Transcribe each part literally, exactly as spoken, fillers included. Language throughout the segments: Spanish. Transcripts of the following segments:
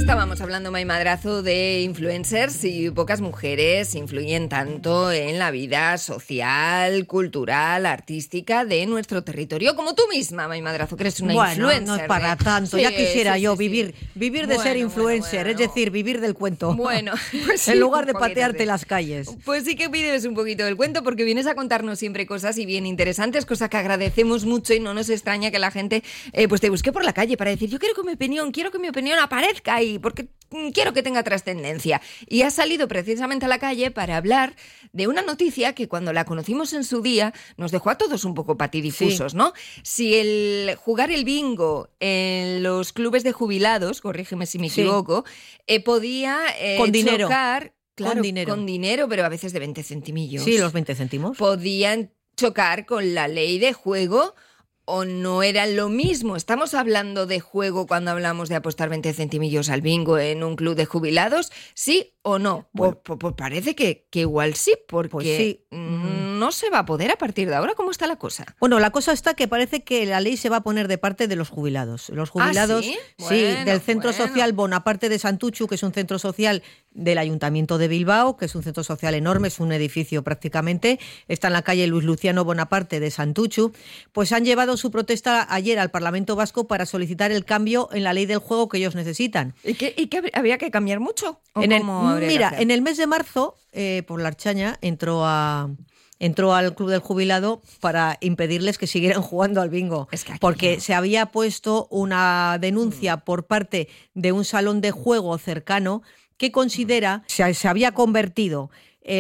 Estábamos hablando, May Madrazo, de influencers y pocas mujeres influyen tanto en la vida social, cultural, artística de nuestro territorio como tú misma, May Madrazo, que eres una bueno, influencer. No es para ¿eh? tanto, sí, ya quisiera sí, yo sí, vivir sí. vivir de bueno, ser influencer, bueno, bueno. es decir, vivir del cuento. Bueno, pues sí, en lugar de un poquito, patearte sí. las calles. Pues sí que vives un poquito del cuento porque vienes a contarnos siempre cosas y bien interesantes, cosas que agradecemos mucho y no nos extraña que la gente eh, pues te busque por la calle para decir yo quiero que mi opinión, quiero que mi opinión aparezca ahí porque quiero que tenga trascendencia. Y has salido precisamente a la calle para hablar de una noticia que cuando la conocimos en su día nos dejó a todos un poco patidifusos, sí. ¿no? Si el jugar el bingo en los clubes de jubilados, corrígeme si me sí. equivoco, eh, podía eh, con dinero. chocar... Claro, con dinero. con dinero, pero a veces de veinte centimillos. Sí, los veinte céntimos. Podían chocar con la ley de juego o no era lo mismo. ¿Estamos hablando de juego cuando hablamos de apostar veinte centimillos al bingo en un club de jubilados? ¿Sí o no? Bueno. Pues, pues parece que, que igual sí, porque pues sí. no se va a poder a partir de ahora. ¿Cómo está la cosa? Bueno, la cosa está que parece que la ley se va a poner de parte de los jubilados. Los jubilados, ¿Ah, sí? sí, Bueno, del Centro bueno. Social Bonaparte de Santuchu, que es un centro social del Ayuntamiento de Bilbao, que es un centro social enorme, es un edificio prácticamente, está en la calle Luis Luciano Bonaparte de Santuchu, pues han llevado su protesta ayer al Parlamento Vasco para solicitar el cambio en la ley del juego que ellos necesitan. ¿Y qué, y qué habría que cambiar mucho? ¿O En el, cómo habría mira, que hacer? en el mes de marzo, eh, por la Archaña, entró a... entró al Club del Jubilado para impedirles que siguieran jugando al bingo, es que porque no. se había puesto una denuncia mm. por parte de un salón de juego cercano que considera mm. se, se había convertido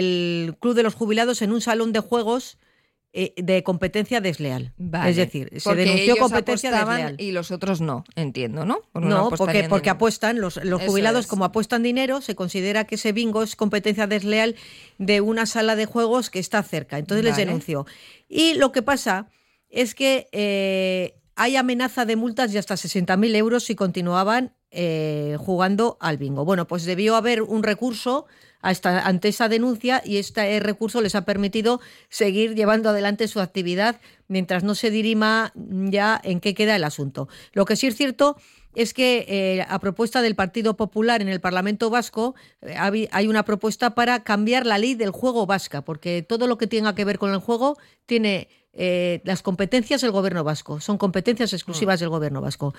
el Club de los Jubilados en un salón de juegos eh, de competencia desleal. Vale. Es decir, se porque denunció ellos competencia desleal. Y los otros no, entiendo, ¿no? Porque no, porque, porque apuestan, los, los jubilados es. como apuestan dinero, se considera que ese bingo es competencia desleal de una sala de juegos que está cerca. Entonces vale. les denunció. Y lo que pasa es que eh, hay amenaza de multas de hasta sesenta mil euros si continuaban eh, jugando al bingo. Bueno, pues debió haber un recurso hasta ante esa denuncia y este recurso les ha permitido seguir llevando adelante su actividad mientras no se dirima ya en qué queda el asunto. Lo que sí es cierto es que eh, a propuesta del Partido Popular en el Parlamento Vasco eh, hay una propuesta para cambiar la ley del juego vasca, porque todo lo que tenga que ver con el juego tiene eh, las competencias del Gobierno vasco, son competencias exclusivas del Gobierno vasco.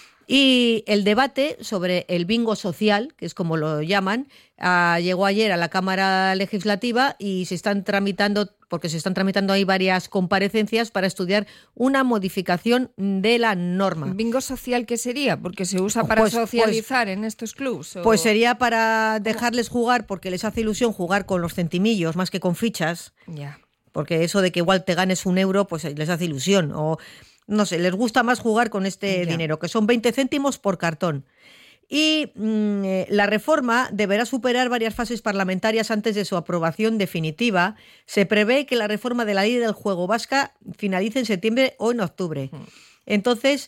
Y el debate sobre el bingo social, que es como lo llaman, uh, llegó ayer a la Cámara Legislativa y se están tramitando, porque se están tramitando ahí varias comparecencias para estudiar una modificación de la norma. ¿Bingo social qué sería? Porque se usa para pues, socializar pues, en estos clubs. ¿o? Pues sería para dejarles jugar, porque les hace ilusión jugar con los centimillos más que con fichas. Ya. Yeah. Porque eso de que igual te ganes un euro, pues les hace ilusión. O no sé, les gusta más jugar con este yeah. dinero, que son veinte céntimos por cartón. Y mmm, la reforma deberá superar varias fases parlamentarias antes de su aprobación definitiva. Se prevé que la reforma de la ley del juego vasca finalice en septiembre o en octubre. Mm. Entonces,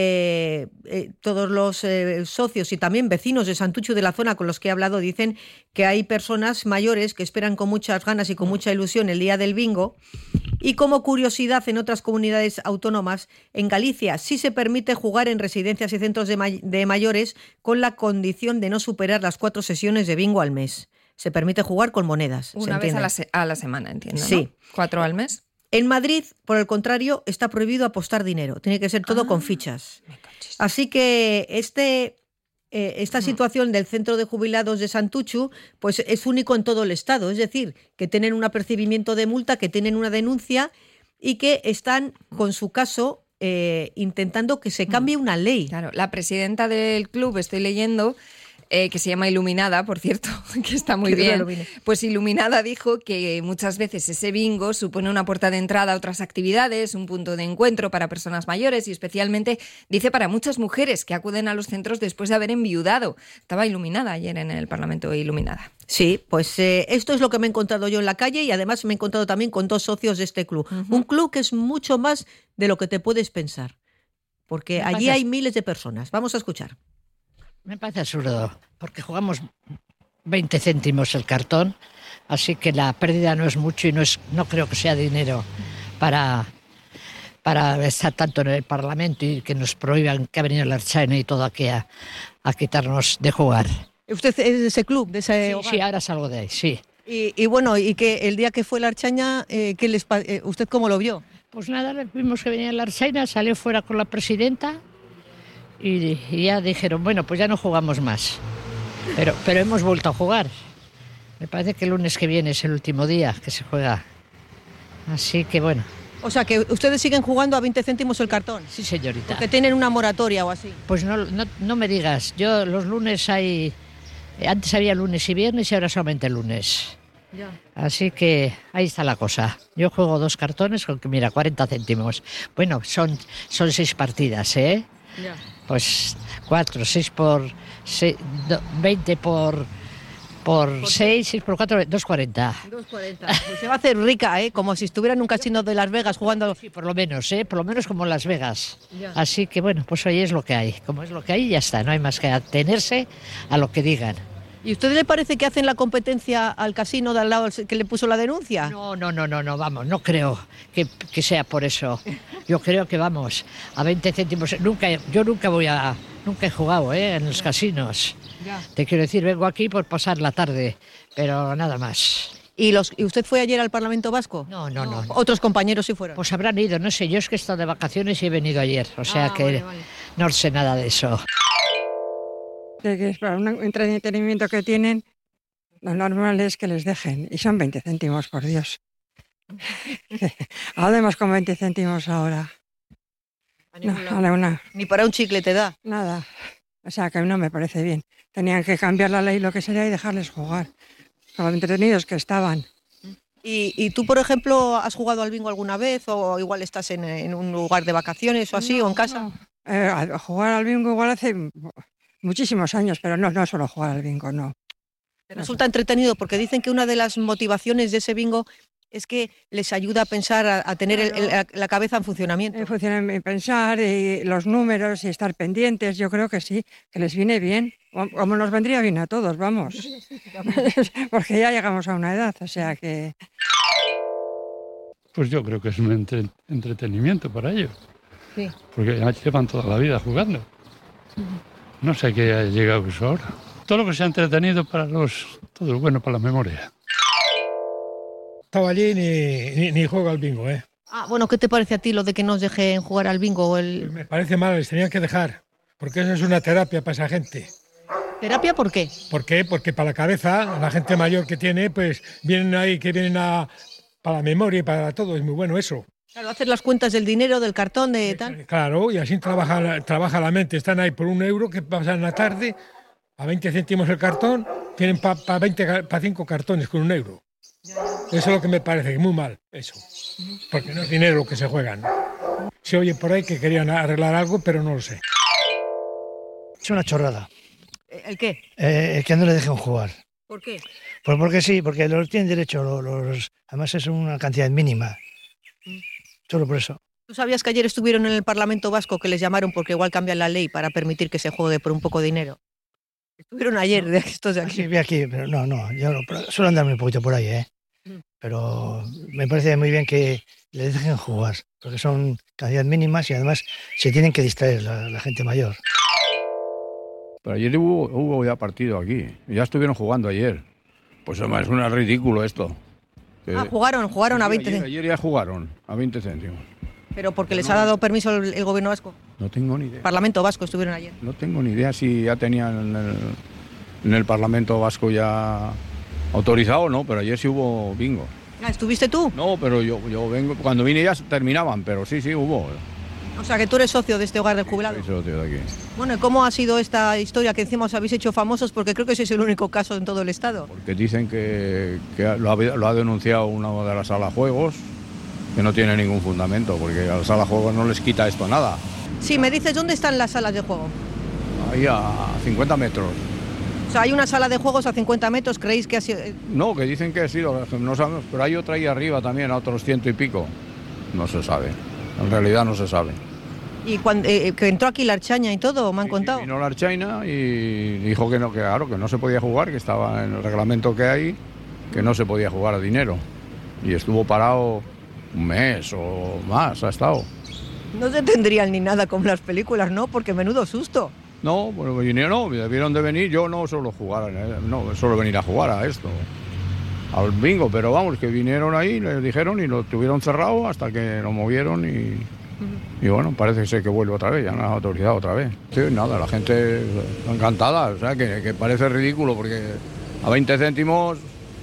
eh, eh, todos los eh, socios y también vecinos de Santuchu de la zona con los que he hablado dicen que hay personas mayores que esperan con muchas ganas y con mucha ilusión el día del bingo. Y como curiosidad, en otras comunidades autónomas, en Galicia sí se permite jugar en residencias y centros de, may- de mayores con la condición de no superar las cuatro sesiones de bingo al mes. Se permite jugar con monedas. Una vez a la, se- a la semana, entiendo, Sí. ¿no? ¿Cuatro al mes? En Madrid, por el contrario, está prohibido apostar dinero. Tiene que ser todo ah, con fichas. Así que este, eh, esta situación del Centro de Jubilados de Santuchu pues es único en todo el Estado. Es decir, que tienen un apercibimiento de multa, que tienen una denuncia y que están, con su caso, eh, intentando que se cambie una ley. Claro, la presidenta del club, estoy leyendo... Eh, que se llama Iluminada, por cierto, que está muy bien, pues Iluminada dijo que muchas veces ese bingo supone una puerta de entrada a otras actividades, un punto de encuentro para personas mayores y especialmente, dice, para muchas mujeres que acuden a los centros después de haber enviudado. Estaba Iluminada ayer en el Parlamento Iluminada. Sí, pues eh, esto es lo que me he encontrado yo en la calle y además me he encontrado también con dos socios de este club. Uh-huh. Un club que es mucho más de lo que te puedes pensar, porque me allí pasa... hay miles de personas. Vamos a escuchar. Me parece absurdo, porque jugamos veinte céntimos el cartón, así que la pérdida no es mucho y no es, no creo que sea dinero para, para estar tanto en el Parlamento y que nos prohíban que ha venido la Archaina y todo aquí a, a quitarnos de jugar. ¿Usted es de ese club, de ese Sí, hogar? sí, ahora salgo de ahí, sí. Y, y bueno, y que el día que fue la Archaña, eh, ¿qué les, pa- eh, ¿usted cómo lo vio? Pues nada, vimos que venía la Archaina, salió fuera con la presidenta y, y ya dijeron, bueno, pues ya no jugamos más. Pero, pero hemos vuelto a jugar. Me parece que el lunes que viene es el último día que se juega. Así que bueno. O sea, que ustedes siguen jugando a veinte céntimos el cartón. Sí, señorita. Que tienen una moratoria o así. Pues no, no, no me digas, yo los lunes hay... Antes había lunes y viernes y ahora solamente lunes. Ya. Así que ahí está la cosa. Yo juego dos cartones con que, mira, cuarenta céntimos. Bueno, son, son seis partidas, ¿eh? Ya. Pues cuatro, seis por... Seis, do, veinte por... Por seis, seis por cuatro, dos cuarenta. dos cuarenta. Pues se va a hacer rica, ¿eh? Como si estuviera en un casino de Las Vegas jugando. Sí, por lo menos, ¿eh? Por lo menos como en Las Vegas. Ya. Así que bueno, pues hoy es lo que hay. Como es lo que hay, ya está. No hay más que atenerse a lo que digan. ¿Y a usted le parece que hacen la competencia al casino de al lado que le puso la denuncia? No, no, no, no, no, vamos, no creo que, que sea por eso. Yo creo que vamos, a veinte céntimos. Nunca, yo nunca voy a, nunca he jugado, ¿eh? En los casinos. Ya. Te quiero decir, vengo aquí por pasar la tarde, pero nada más. ¿Y, los, ¿Y usted fue ayer al Parlamento Vasco? No, no, no. no. Otros compañeros sí fueron. Pues habrán ido, no sé, yo es que he estado de vacaciones y he venido ayer, o sea Ah, que vale, vale. no sé nada de eso. De que es para un entretenimiento que tienen, lo normal es que les dejen. Y son veinte céntimos, por Dios. Además, con veinte céntimos ahora. A No, ningún lado. a la una, Ni para un chicle te da. nada. O sea, que no me parece bien. Tenían que cambiar la ley, lo que sería, y dejarles jugar. Con lo entretenidos que estaban. ¿Y, y tú, por ejemplo, has jugado al bingo alguna vez o igual estás en, en un lugar de vacaciones o así o en casa? No. Eh, a jugar al bingo igual hace muchísimos años, pero no, no solo jugar al bingo, no. ¿Te resulta entretenido? Porque dicen que una de las motivaciones de ese bingo es que les ayuda a pensar, a, a tener el- el- la cabeza en funcionamiento. Eh, funciona en pensar y los números y estar pendientes, yo creo que sí, que les viene bien, como como nos vendría bien a todos, vamos. Porque ya llegamos a una edad, o sea que... Pues yo creo que es un entre- entretenimiento para ellos, Sí. porque ya llevan toda la vida jugando. No sé qué ha llegado eso ahora. Todo lo que sea entretenido para los... Todo es bueno para la memoria. Estaba allí ni, ni, ni juego al bingo, ¿eh? Ah, bueno, ¿qué te parece a ti lo de que nos dejen jugar al bingo o Pues el... me parece mal, les tenían que dejar, porque eso es una terapia para esa gente. ¿Terapia por qué? ¿Por qué? Porque para la cabeza, la gente mayor que tiene, pues vienen ahí, que vienen a, para la memoria y para todo, es muy bueno eso. Claro, hacer las cuentas del dinero, del cartón, de tal. Claro, y así trabaja, la- trabaja la mente. Están ahí por un euro que pasan la tarde, a veinte céntimos el cartón, tienen para pa veinte, para cinco cartones con un euro. Eso es lo que me parece, muy mal, eso. Porque no es dinero lo que se juegan. Se oye por ahí que querían arreglar algo, pero no lo sé. Es una chorrada, ¿El qué? eh, que no le dejen jugar. ¿Por qué? Pues porque sí, porque los tienen derecho, los, los- además es una cantidad mínima. Solo por eso. ¿Tú sabías que ayer estuvieron en el Parlamento Vasco que les llamaron porque igual cambian la ley para permitir que se juegue por un poco de dinero? Estuvieron ayer, de estos de Sí, aquí. vi aquí, pero no, no, yo no, pero suelo andarme un poquito por ahí, ¿eh? Pero me parece muy bien que les dejen jugar, porque son cantidades mínimas y además se tienen que distraer la, la gente mayor. Pero ayer hubo, hubo ya partido aquí. Ya estuvieron jugando ayer. Pues hombre, es un ridículo esto. Que- Ah, jugaron, jugaron a Sí, veinte ayer, céntimos. ayer ya jugaron a veinte céntimos. Pero porque les ha dado permiso el, el gobierno vasco. No tengo ni idea. Parlamento Vasco estuvieron ayer. No tengo ni idea si ya tenían en el, en el Parlamento Vasco ya autorizado o no, pero ayer sí hubo bingo. Ah, ¿estuviste tú? No, pero yo, yo vengo, cuando vine ya terminaban, pero sí, sí hubo. O sea, que tú eres socio de este hogar del jubilado. Soy socio de aquí. Bueno, ¿y cómo ha sido esta historia que encima os habéis hecho famosos? Porque creo que ese es el único caso en todo el estado. Porque dicen que, que lo, ha, lo ha denunciado una de las salas juegos, que no tiene ningún fundamento, porque a las salas juegos no les quita esto nada. Sí, me dices, ¿dónde están las salas de juego? Ahí a cincuenta metros. O sea, hay una sala de juegos a cincuenta metros, ¿creéis que ha sido...? eh, No, que dicen que sí, lo- no sabemos, pero hay otra ahí arriba también, a otros ciento y pico. No se sabe, en realidad no se sabe. Y cuando, eh, que entró aquí la Archaña y todo, me han Sí, contado. sí, vino la Archaina y dijo que no, que claro, que no se podía jugar, que estaba en el reglamento que hay, que no se podía jugar a dinero. Y estuvo parado un mes o más, ha estado. No se tendrían ni nada como las películas, ¿no? Porque menudo susto. No, bueno, vinieron, no, debieron de venir, yo no suelo jugar, no, suelo venir a jugar a esto, al bingo, pero vamos, que vinieron ahí, les dijeron y lo tuvieron cerrado hasta que lo movieron y... Y bueno, parece ser que vuelve otra vez, ya no ha autorizado otra vez. Sí, nada, la gente encantada, o sea, que, que parece ridículo porque a veinte céntimos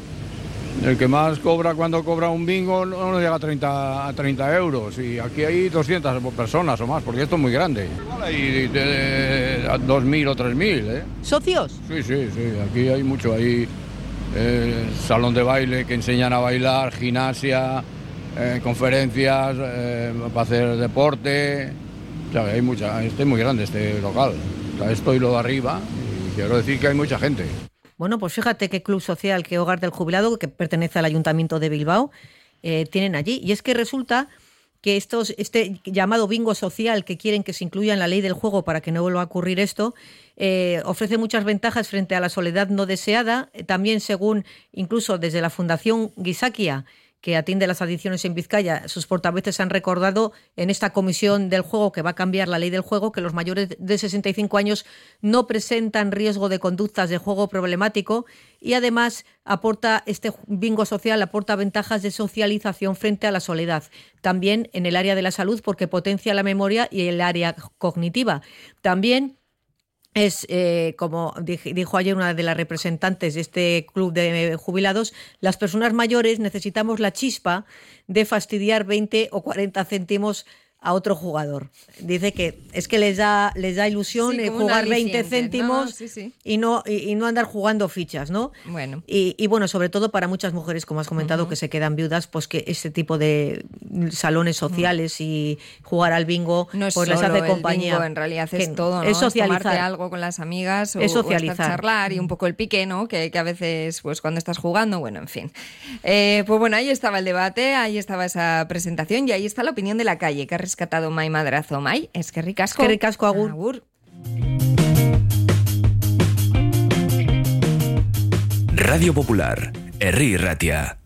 el que más cobra cuando cobra un bingo no nos llega a treinta, a treinta euros y aquí hay doscientas personas o más, porque esto es muy grande. Hay dos mil o tres mil, ¿eh? ¿Socios? Sí, sí, sí, aquí hay mucho, hay eh, salón de baile que enseñan a bailar, gimnasia... Eh, conferencias, eh, para hacer deporte, o sea, hay mucha, este es muy grande este local, o sea, esto y lo de arriba, y quiero decir que hay mucha gente. Bueno, pues fíjate qué club social, qué hogar del jubilado, que pertenece al Ayuntamiento de Bilbao, eh, tienen allí, y es que resulta que estos, este llamado bingo social que quieren que se incluya en la ley del juego para que no vuelva a ocurrir esto, eh, ofrece muchas ventajas frente a la soledad no deseada, también según incluso desde la Fundación Gizakia, que atiende las adicciones en Vizcaya, sus portavoces han recordado en esta comisión del juego que va a cambiar la ley del juego que los mayores de sesenta y cinco años no presentan riesgo de conductas de juego problemático y además aporta este bingo social aporta ventajas de socialización frente a la soledad. También en el área de la salud porque potencia la memoria y el área cognitiva. También es, eh, como dijo ayer una de las representantes de este club de jubilados, las personas mayores necesitamos la chispa de fastidiar veinte o cuarenta céntimos a otro jugador. Dice que es que les da les da ilusión sí, jugar veinte céntimos, ¿no? Sí, sí. y no y, y no andar jugando fichas, ¿no? Bueno. Y, y bueno, sobre todo para muchas mujeres, como has comentado, uh-huh. que se quedan viudas, pues que este tipo de salones sociales uh-huh. y jugar al bingo no es pues solo les hace el compañía. Bingo, en realidad es todo, ¿no? Es socializar. Es tomarte algo con las amigas o, es socializar. o estar charlar y un poco el pique, ¿no? Que, que a veces, pues cuando estás jugando, bueno, en fin. Eh, pues bueno, ahí estaba el debate, ahí estaba esa presentación y ahí está la opinión de la calle que ha rescatado Mai Madra. Mai, es que ricasco. Es que ricasco, agur. agur. Radio Popular, Herri Ratia.